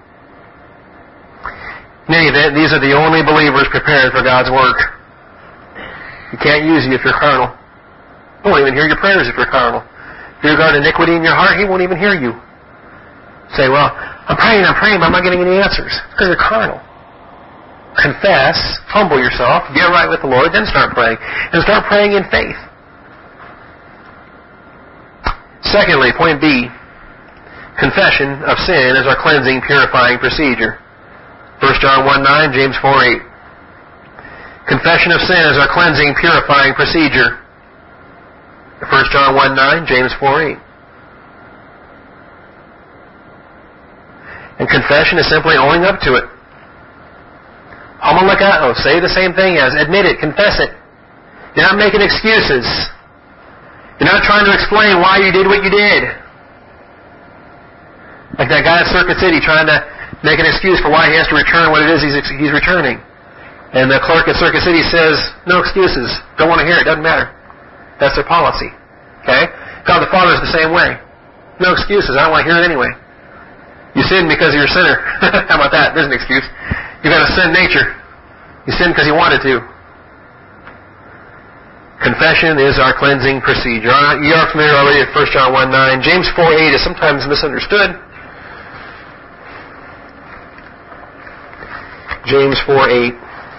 In any event, these are the only believers prepared for God's work. He can't use you if you're carnal. He won't even hear your prayers if you're carnal. If you regard iniquity in your heart, He won't even hear you. Say, well, I'm praying, but I'm not getting any answers. It's because you're carnal. Confess, humble yourself, get right with the Lord, then start praying. And start praying in faith. Secondly, point B, confession of sin is our cleansing, purifying procedure. 1 John 1:9, James 4:8. Confession of sin is our cleansing, purifying procedure. 1 John 1:9, James 4:8. And confession is simply owning up to it. Homologao, say the same thing as, admit it, confess it. You're not making excuses. You're not trying to explain why you did what you did. Like that guy at Circuit City trying to make an excuse for why he has to return what it is he's returning. And the clerk at Circuit City says, no excuses. Don't want to hear it. Doesn't matter. That's their policy. Okay? God the Father is the same way. No excuses. I don't want to hear it anyway. You sinned because you're a sinner. How about that? There's an excuse. You've got a sin nature. You sinned because you wanted to. Confession is our cleansing procedure. You are familiar already with 1 John 1:9. James 4:8 is sometimes misunderstood. James 4:8.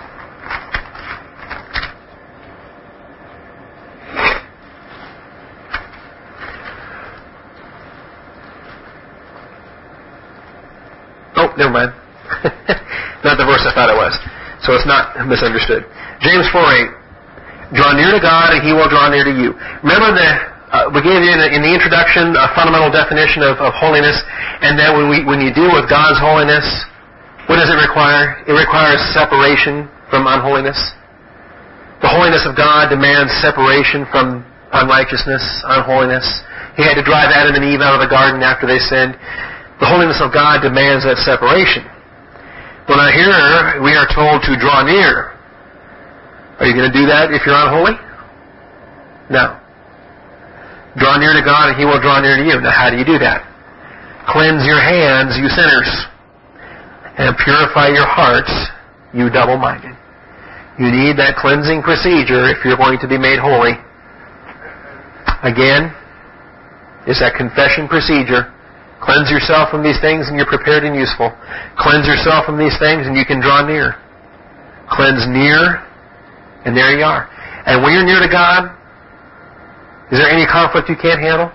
Oh, never mind. Not the verse I thought it was. So it's not misunderstood. James 4:8. Draw near to God and He will draw near to you. Remember we gave you in the introduction a fundamental definition of holiness, and that when you deal with God's holiness, what does it require? It requires separation from unholiness. The holiness of God demands separation from unrighteousness, unholiness. He had to drive Adam and Eve out of the garden after they sinned. The holiness of God demands that separation. Well, now here we are told to draw near. Are you going to do that if you're unholy? No. Draw near to God and He will draw near to you. Now how do you do that? Cleanse your hands, you sinners, and purify your hearts, you double-minded. You need that cleansing procedure if you're going to be made holy. Again, it's that confession procedure. Cleanse yourself from these things and you're prepared and useful. Cleanse yourself from these things and you can draw near. Cleanse near, and there you are. And when you're near to God, is there any conflict you can't handle?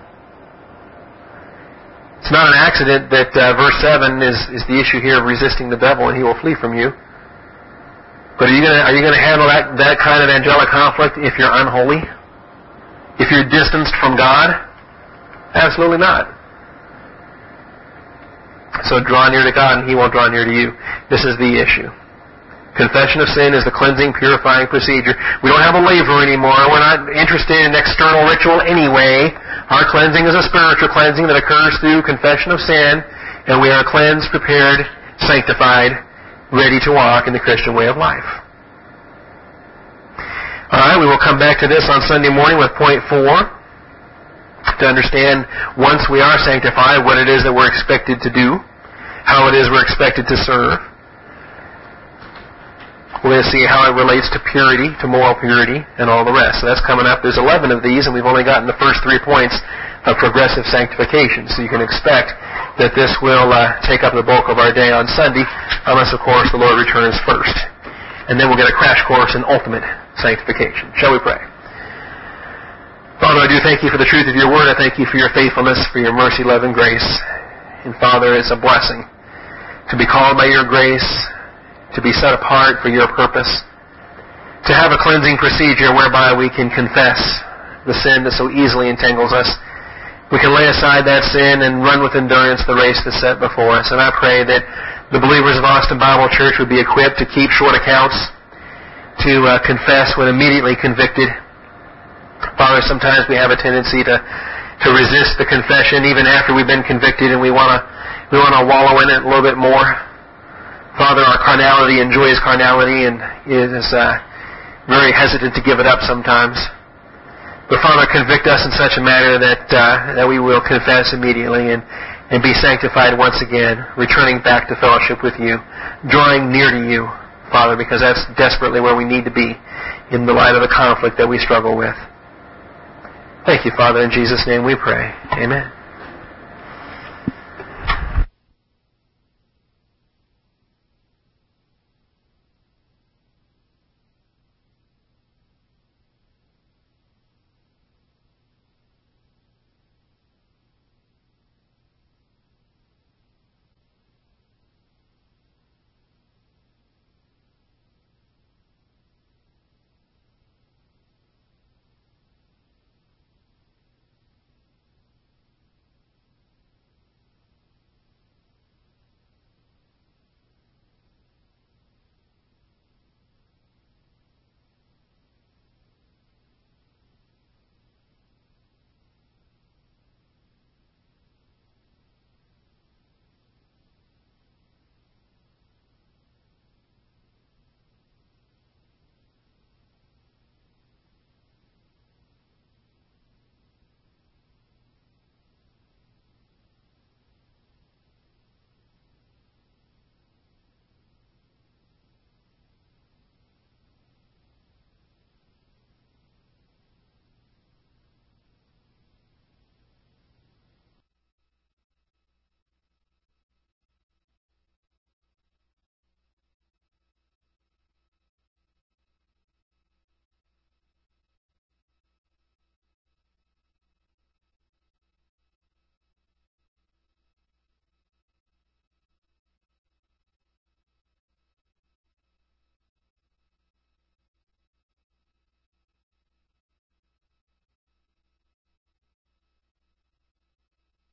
It's not an accident that verse 7 is the issue here of resisting the devil and he will flee from you. But are you going to handle that kind of angelic conflict if you're unholy? If you're distanced from God? Absolutely not. So draw near to God and He will draw near to you. This is the issue. Confession of sin is the cleansing, purifying procedure. We don't have a laver anymore. We're not interested in external ritual anyway. Our cleansing is a spiritual cleansing that occurs through confession of sin, and we are cleansed, prepared, sanctified, ready to walk in the Christian way of life. Alright, we will come back to this on Sunday morning with point 4, to understand once we are sanctified what it is that we're expected to do, how it is we're expected to serve. We're going to see how it relates to purity, to moral purity, and all the rest. So that's coming up. There's 11 of these, and we've only gotten the first 3 points of progressive sanctification. So you can expect that this will take up the bulk of our day on Sunday, unless, of course, the Lord returns first. And then we'll get a crash course in ultimate sanctification. Shall we pray? Father, I do thank You for the truth of Your Word. I thank You for Your faithfulness, for Your mercy, love, and grace. And Father, it's a blessing to be called by Your grace, to be set apart for Your purpose, to have a cleansing procedure whereby we can confess the sin that so easily entangles us, we can lay aside that sin and run with endurance the race that's set before us. And I pray that the believers of Austin Bible Church would be equipped to keep short accounts, to confess when immediately convicted. Father, sometimes we have a tendency to resist the confession even after we've been convicted, and we want to wallow in it a little bit more. Father, our carnality enjoys carnality and is very hesitant to give it up sometimes. But Father, convict us in such a manner that we will confess immediately and be sanctified once again, returning back to fellowship with you, drawing near to you, Father, because that's desperately where we need to be in the light of the conflict that we struggle with. Thank you, Father. In Jesus' name we pray. Amen.